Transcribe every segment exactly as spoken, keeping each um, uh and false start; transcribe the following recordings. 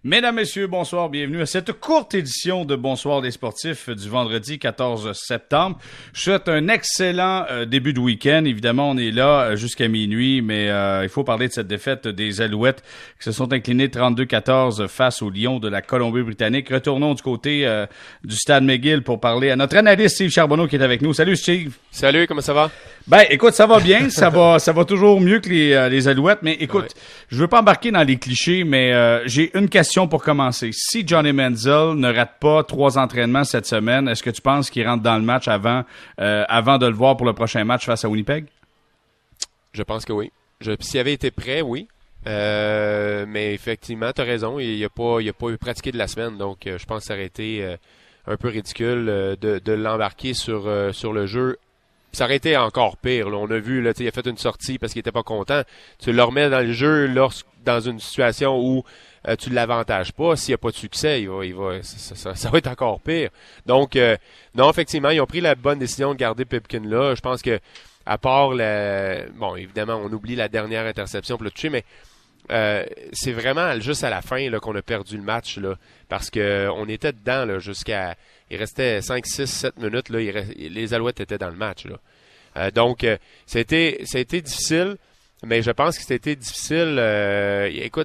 Mesdames, Messieurs, bonsoir, bienvenue à cette courte édition de Bonsoir des sportifs du vendredi quatorze septembre. Je souhaite un excellent euh, début de week-end. Évidemment, on est là euh, jusqu'à minuit, mais euh, il faut parler de cette défaite des Alouettes qui se sont inclinés trente-deux quatorze face aux Lions de la Colombie-Britannique. Retournons du côté euh, du Stade McGill pour parler à notre analyste Steve Charbonneau qui est avec nous. Salut Steve! Salut, comment ça va? Ben, écoute, ça va bien, ça va, ça va toujours mieux que les, euh, les Alouettes, mais écoute, ouais. je veux pas embarquer dans les clichés, mais euh, j'ai une question pour commencer. Si Johnny Manziel ne rate pas trois entraînements cette semaine, est-ce que tu penses qu'il rentre dans le match avant, euh, avant de le voir pour le prochain match face à Winnipeg? Je pense que oui. Je, s'il avait été prêt, oui. Euh, mais effectivement, tu as raison, il n'a pas, il a pas eu pratiqué de la semaine, donc euh, je pense que ça aurait été euh, un peu ridicule euh, de, de l'embarquer sur, euh, sur le jeu. Ça aurait été encore pire. Là. On a vu, là, il a fait une sortie parce qu'il était pas content. Tu le remets dans le jeu lorsque, dans une situation où euh, tu ne l'avantages pas. S'il n'y a pas de succès, il va, il va, ça, ça, ça va être encore pire. Donc, euh, non, effectivement, ils ont pris la bonne décision de garder Pipkin là. Je pense que, à part la... Bon, évidemment, on oublie la dernière interception pour le toucher, mais euh, c'est vraiment juste à la fin là, qu'on a perdu le match. Là, parce qu'on était dedans là, jusqu'à... Il restait cinq, six, sept minutes. Là, il rest... Les Alouettes étaient dans le match. Là. Euh, donc, euh, ça a été, ça a été difficile, mais je pense que c'était difficile. Euh, écoute,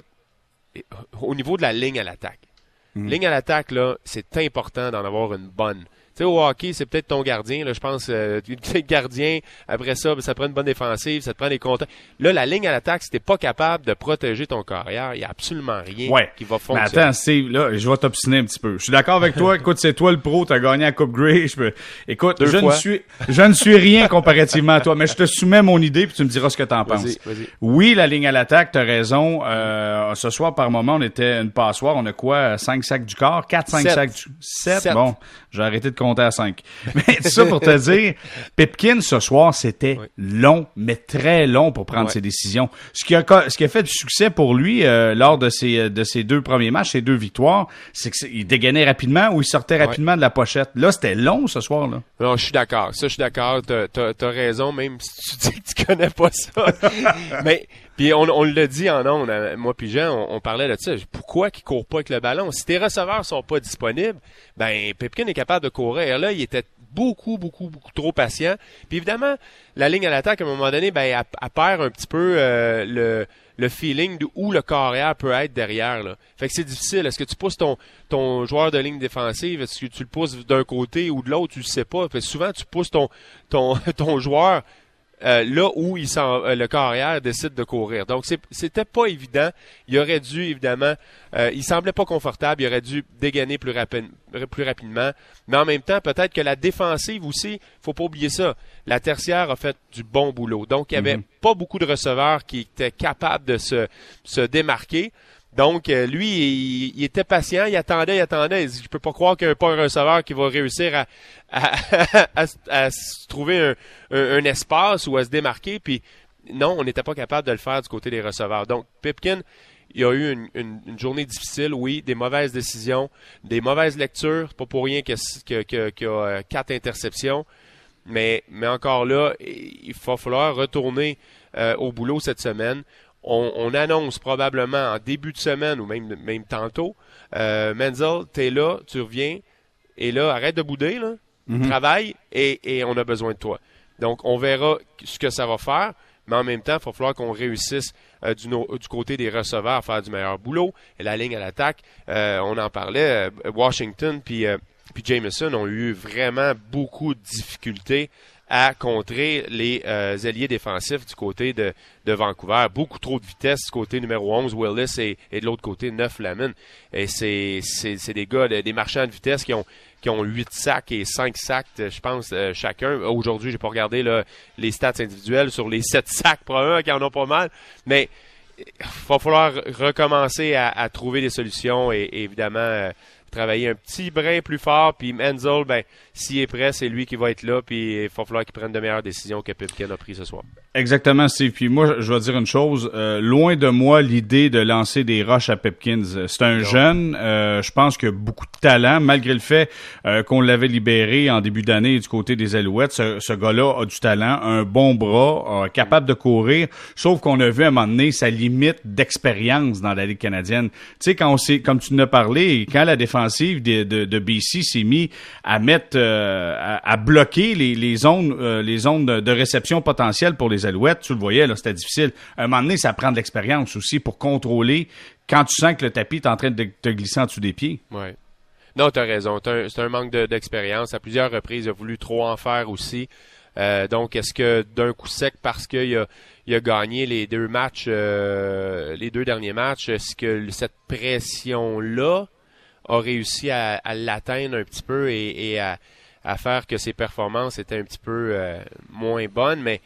au niveau de la ligne à l'attaque. Mmh. Ligne à l'attaque, là, c'est important d'en avoir une bonne. Tu sais, au hockey, c'est peut-être ton gardien. Là, je pense, euh, le gardien, après ça, ça te prend une bonne défensive, ça te prend des contacts. Là, la ligne à l'attaque, si t'es pas capable de protéger ton carrière, il n'y a absolument rien ouais. qui va fonctionner. Mais attends, Steve, là, je vais t'obstiner un petit peu. Je suis d'accord avec toi. Écoute, c'est toi le pro, t'as gagné la Coupe Grey. Je peux... Écoute, Deux je fois. ne suis, je ne suis rien comparativement à toi, mais je te soumets mon idée puis tu me diras ce que t'en vas-y, penses. Vas-y. Oui, la ligne à l'attaque, t'as raison. Euh, ce soir, par moment, on était une passoire. On a quoi? Cinq sacs du corps? Quatre, cinq Sept. sacs du... Sept? Sept. Bon, j'ai arrêté de compter à cinq. Mais tout ça pour te dire, Pipkin, ce soir, c'était oui. long, mais très long pour prendre ouais. ses décisions. Ce qui a, ce qui a fait du succès pour lui euh, lors de ses, de ses deux premiers matchs, ses deux victoires, c'est qu'il dégainait rapidement ou il sortait rapidement ouais. de la pochette. Là, c'était long ce soir-là. Non, je suis d'accord. Ça, je suis d'accord. T'as, t'as, t'as raison, même si tu dis que tu connais pas ça. Mais... Puis on, on l'a dit en ondes, moi puis Jean, on, on parlait de ça. Pourquoi qu'il court pas avec le ballon? Si tes receveurs sont pas disponibles, ben Pipkin est capable de courir. Là, il était beaucoup, beaucoup, beaucoup trop patient. Puis évidemment, la ligne à l'attaque, à un moment donné, ben elle, elle perd un petit peu euh, le, le feeling de où le carrière peut être derrière. Là. Fait que c'est difficile. Est-ce que tu pousses ton, ton joueur de ligne défensive? Est-ce que tu le pousses d'un côté ou de l'autre? Tu le sais pas. Fait que souvent, tu pousses ton, ton, ton joueur Euh, là où il s'en, euh, le carrière décide de courir. Donc, c'est, c'était pas évident. Il aurait dû, évidemment, euh, il semblait pas confortable. Il aurait dû dégainer plus, rapi- plus rapidement. Mais en même temps, peut-être que la défensive aussi, faut pas oublier ça. La tertiaire a fait du bon boulot. Donc, il y avait mm-hmm. pas beaucoup de receveurs qui étaient capables de se, se démarquer. Donc, euh, lui, il, il était patient, il attendait, il attendait. Il dit, je peux pas croire qu'il n'y a pas un receveur qui va réussir à, à, à, à, à se trouver un, un, un espace ou à se démarquer. Puis, non, on n'était pas capable de le faire du côté des receveurs. Donc, Pipkin, il a eu une, une, une journée difficile, oui, des mauvaises décisions, des mauvaises lectures. C'est pas pour rien qu'il y a, qu'il y a quatre interceptions. Mais, mais encore là, il va falloir retourner euh, au boulot cette semaine. On, on annonce probablement en début de semaine ou même, même tantôt, euh, Manziel, t'es là, tu reviens, et là, arrête de bouder, là, mm-hmm. travaille, et, et on a besoin de toi. Donc, on verra ce que ça va faire, mais en même temps, il va falloir qu'on réussisse euh, du, no, du côté des receveurs à faire du meilleur boulot. Et la ligne à l'attaque, euh, on en parlait, euh, Washington puis euh, puis Jameson ont eu vraiment beaucoup de difficultés à contrer les euh, ailiers défensifs du côté de, de Vancouver. Beaucoup trop de vitesse du côté numéro onze, Willis, et, et de l'autre côté, neuf, Lamon. Et c'est, c'est, c'est des gars, des marchands de vitesse qui ont qui ont huit sacs et cinq sacs, je pense, euh, chacun. Aujourd'hui, j'ai pas regardé là, les stats individuels sur les sept sacs, probablement, qui en ont pas mal. Mais il va falloir recommencer à, à trouver des solutions et, et évidemment... Euh, travailler un petit brin plus fort, puis Menzel, ben, s'il est prêt, c'est lui qui va être là, puis il va falloir qu'il prenne de meilleures décisions que Pipkin a pris ce soir. Exactement, Steve. Puis moi, je vais dire une chose. Euh, loin de moi l'idée de lancer des rushs à Pipkins. C'est un non. jeune. Euh, je pense qu'il a beaucoup de talent, malgré le fait euh, qu'on l'avait libéré en début d'année du côté des Alouettes. Ce, ce gars-là a du talent, un bon bras, euh, capable de courir. Sauf qu'on a vu à un moment donné sa limite d'expérience dans la Ligue canadienne. Tu sais, quand on s'est, comme tu nous as parlé, quand la défensive de, de, de B C s'est mis à mettre, euh, à, à bloquer les, les zones, euh, les zones de, de réception potentielles pour les Alouettes, tu le voyais, là, c'était difficile. À un moment donné, ça prend de l'expérience aussi pour contrôler quand tu sens que le tapis est en train de te glisser en dessous des pieds. Oui. Non, tu as raison. T'as un, c'est un manque de, d'expérience. À plusieurs reprises, il a voulu trop en faire aussi. Euh, donc, est-ce que d'un coup sec, parce qu'il a, il a gagné les deux matchs, euh, les deux derniers matchs, est-ce que cette pression-là a réussi à, à l'atteindre un petit peu et, et à, à faire que ses performances étaient un petit peu euh, moins bonnes, mais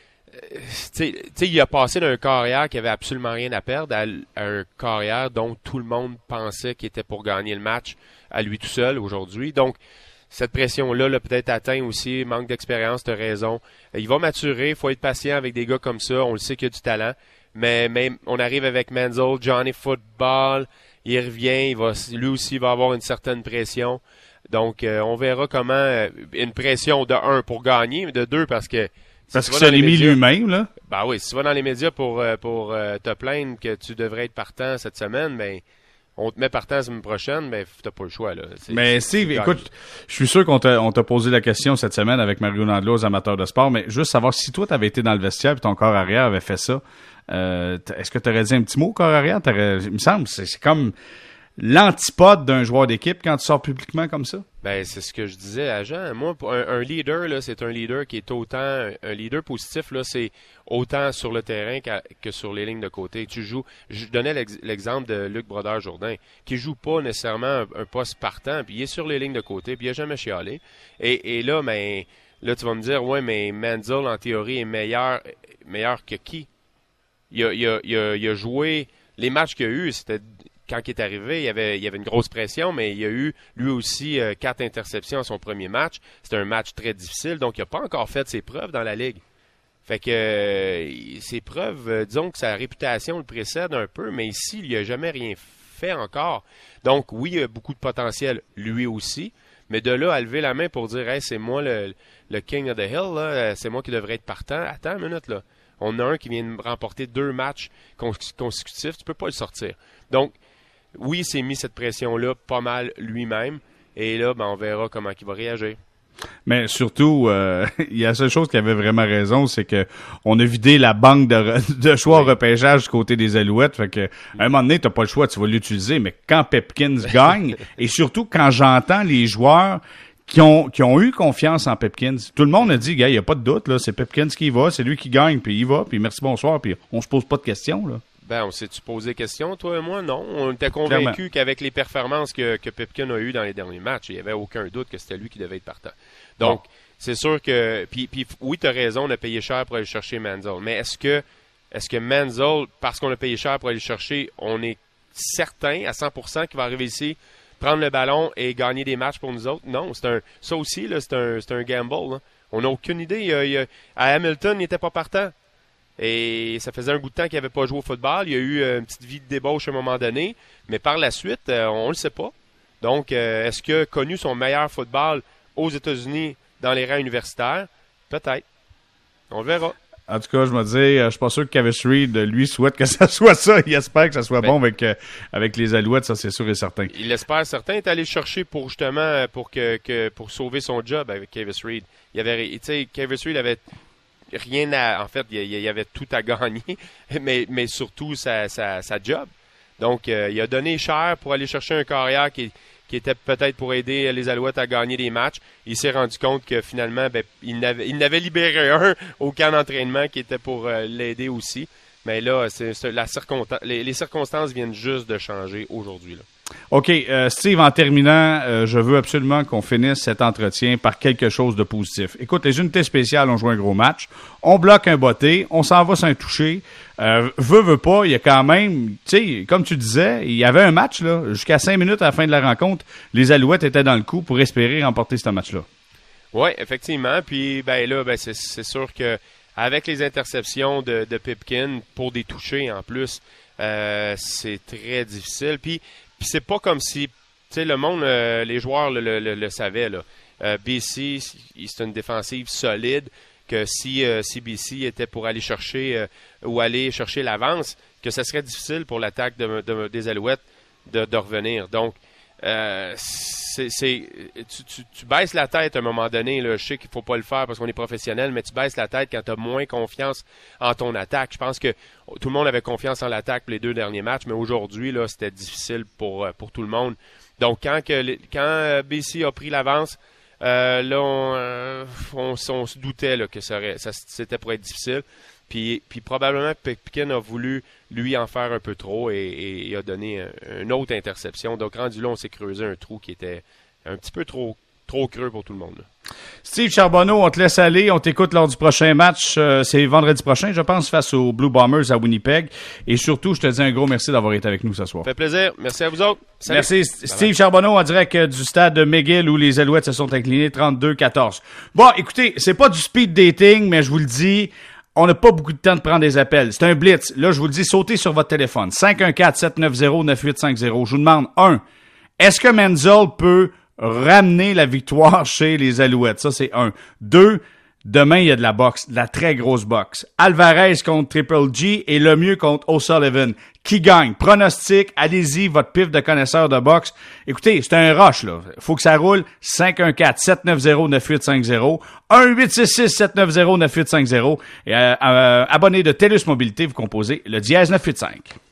tu sais, il a passé d'un carrière qui avait absolument rien à perdre à, à un carrière dont tout le monde pensait qu'il était pour gagner le match à lui tout seul aujourd'hui. Donc, cette pression-là l'a peut-être atteint aussi, manque d'expérience, tu as raison. Il va maturer, il faut être patient avec des gars comme ça, on le sait qu'il y a du talent, mais même on arrive avec Menzel, Johnny Football, il revient, il va, lui aussi va avoir une certaine pression. Donc, euh, on verra comment, euh, une pression de un pour gagner, mais de deux parce que Si Parce que ça l'est mis lui-même, là. Ben oui, si tu vas dans les médias pour, pour euh, te plaindre que tu devrais être partant cette semaine, ben on te met partant la semaine prochaine, ben t'as pas le choix, là. C'est, mais c'est, Steve, écoute, je suis sûr qu'on t'a, on t'a posé la question cette semaine avec Mario Landreau aux amateurs de sport, mais juste savoir si toi t'avais été dans le vestiaire et ton corps arrière avait fait ça, euh, est-ce que t'aurais dit un petit mot au corps arrière? T'aurais, il me semble, c'est, c'est comme l'antipode d'un joueur d'équipe quand tu sors publiquement comme ça? Ben, c'est ce que je disais à Jean. Moi, un, un leader, là, c'est un leader qui est autant... Un leader positif, là, c'est autant sur le terrain que sur les lignes de côté. Tu joues... Je donnais l'ex, l'exemple de Luc Brodeur-Jourdain, qui joue pas nécessairement un, un poste partant, puis il est sur les lignes de côté, puis il n'a jamais chialé. Et, et là, ben, là, tu vas me dire, ouais, mais Menzel, en théorie, est meilleur, meilleur que qui? Il a, il a, il a, il a joué... Les matchs qu'il a eu, c'était... Quand il est arrivé, il y avait, il y avait une grosse pression, mais il y a eu lui aussi euh, quatre interceptions à son premier match. C'était un match très difficile, donc il n'a pas encore fait ses preuves dans la Ligue. Fait que euh, ses preuves, euh, disons que sa réputation le précède un peu, mais ici, il n'a jamais rien fait encore. Donc oui, il a beaucoup de potentiel, lui aussi, mais de là à lever la main pour dire hey, c'est moi le, le King of the Hill, là, c'est moi qui devrais être partant. Attends une minute, là. On a un qui vient de remporter deux matchs consécutifs, tu peux pas le sortir. Donc, oui, il s'est mis cette pression-là pas mal lui-même. Et là, ben, on verra comment il va réagir. Mais surtout, euh, il y a la seule chose qui avait vraiment raison, c'est que on a vidé la banque de, de choix oui. au repêchage du côté des Alouettes. Fait que, à un moment donné, t'as pas le choix, tu vas l'utiliser. Mais quand Pipkins gagne, et surtout quand j'entends les joueurs qui ont qui ont eu confiance en Pipkins, tout le monde a dit, gars, il n'y a pas de doute, là, c'est Pipkins qui y va, c'est lui qui gagne, puis il va, puis merci, bonsoir, puis on se pose pas de questions, là. Ben, on s'est-tu posé des questions, toi et moi? Non. On était convaincus qu'avec les performances que, que Pipkin a eues dans les derniers matchs, il n'y avait aucun doute que c'était lui qui devait être partant. Donc, bon. C'est sûr que... Puis, puis oui, tu as raison, on a payé cher pour aller chercher Menzel. Mais est-ce que, est-ce que Menzel, parce qu'on a payé cher pour aller le chercher, on est certain à cent pour cent qu'il va arriver ici, prendre le ballon et gagner des matchs pour nous autres? Non, c'est un, ça aussi, là, c'est, un, c'est un gamble. Là. On n'a aucune idée. Il y a, il y a, à Hamilton, il n'était pas partant. Et ça faisait un bout de temps qu'il n'avait pas joué au football. Il y a eu une petite vie de débauche à un moment donné. Mais par la suite, on ne le sait pas. Donc, est-ce qu'il a connu son meilleur football aux États-Unis dans les rangs universitaires? Peut-être. On le verra. En tout cas, je me dis, je suis pas sûr que Kavis Reed, lui, souhaite que ça soit ça. Il espère que ça soit ben, bon avec, avec les Alouettes, ça c'est sûr et certain. Il espère certain. Il est allé le chercher pour justement pour que, que pour sauver son job avec Kavis Reed. Il y avait, tu sais, Kavis Reed avait rien à... En fait, il y avait tout à gagner, mais, mais surtout sa, sa, sa job. Donc, euh, il a donné cher pour aller chercher un carrière qui, qui était peut-être pour aider les Alouettes à gagner des matchs. Il s'est rendu compte que finalement, ben, il n'avait, il n'avait libéré un au camp d'entraînement qui était pour euh, l'aider aussi. Mais là, c'est, c'est la circonstance, les, les circonstances viennent juste de changer aujourd'hui, là. OK. Euh, Steve, en terminant, euh, je veux absolument qu'on finisse cet entretien par quelque chose de positif. Écoute, les unités spéciales ont joué un gros match. On bloque un botté. On s'en va sur un toucher. Euh, veut, veut pas, il y a quand même, tu sais, comme tu disais, il y avait un match, là. Jusqu'à cinq minutes à la fin de la rencontre, les Alouettes étaient dans le coup pour espérer remporter ce match-là. Oui, effectivement. Puis, ben là, ben c'est, c'est sûr que avec les interceptions de, de Pipkin pour des touchés en plus, euh, c'est très difficile. Puis, puis c'est pas comme si, tu sais, le monde, euh, les joueurs le, le, le, le savaient, là. Euh, B C, c'est une défensive solide, que si, euh, si B C était pour aller chercher euh, ou aller chercher l'avance, que ce serait difficile pour l'attaque de, de, des Alouettes de, de revenir. Donc, euh, c'est, c'est tu, tu, tu baisses la tête à un moment donné, là. Je sais qu'il faut pas le faire parce qu'on est professionnel, mais tu baisses la tête quand tu as moins confiance en ton attaque. Je pense que tout le monde avait confiance en l'attaque pour les deux derniers matchs, mais aujourd'hui, là, c'était difficile pour, pour tout le monde. Donc, quand, que, quand B C a pris l'avance, euh, là, on, euh, on, on se doutait là, que ça, aurait, ça c'était pour être difficile. Puis, puis probablement Pipkin a voulu, lui, en faire un peu trop et, et, et a donné un, une autre interception. Donc, rendu là, on s'est creusé un trou qui était un petit peu trop, trop creux pour tout le monde, là. Steve Charbonneau, on te laisse aller. On t'écoute lors du prochain match. Euh, c'est vendredi prochain, je pense, face aux Blue Bombers à Winnipeg. Et surtout, je te dis un gros merci d'avoir été avec nous ce soir. Ça fait plaisir. Merci à vous autres. Salut. Merci. Bye Steve bye. Charbonneau en direct du stade de McGill où les Alouettes se sont inclinés trente-deux quatorze. Bon, écoutez, c'est pas du speed dating, mais je vous le dis, on n'a pas beaucoup de temps de prendre des appels. C'est un blitz. Là, je vous le dis, sautez sur votre téléphone. cinq un quatre, sept neuf zéro, neuf huit cinq zéro. Je vous demande, un, est-ce que Menzel peut ramener la victoire chez les Alouettes? Ça, c'est un. Deux, demain, il y a de la boxe, de la très grosse boxe. Alvarez contre Triple G et Lemieux contre O'Sullivan. Qui gagne? Pronostic, allez-y, votre pif de connaisseur de boxe. Écoutez, c'est un rush, là. Faut que ça roule. cinq un quatre, sept neuf zéro, neuf huit cinq zéro. un huit six six, sept neuf zéro, neuf huit cinq zéro. Et euh, euh, abonné de TELUS Mobilité, vous composez le dièse neuf huit cinq.